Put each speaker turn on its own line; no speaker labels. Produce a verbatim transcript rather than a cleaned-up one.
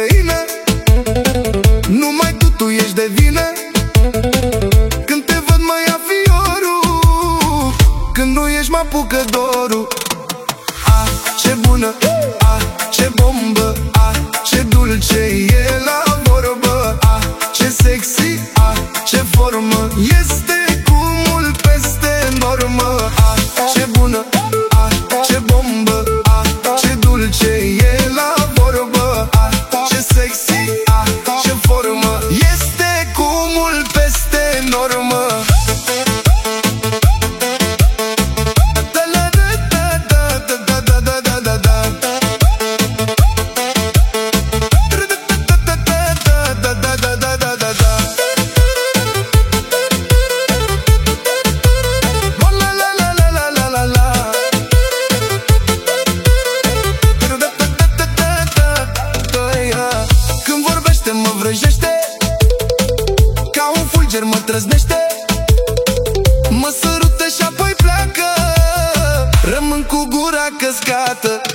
străină, numai tu, tu ești de vină. Când te văd mă ia fiorul, când nu ești mă apucă dorul. Ah, ce bună, ah, ce bombă, ah, ce dulce e la vorbă. Ah, ce sexy, ah, ce formă, este cu mult peste normă. Ah, ce bună, ah, ce bombă, ah, ce dulce e la vorbă. Ah, ce sexy, ah, ce formă, este cu mult peste normă. Mă vrăjește, ca un fulger mă trăznește, mă sărută și apoi pleacă, rămân cu gura căscată.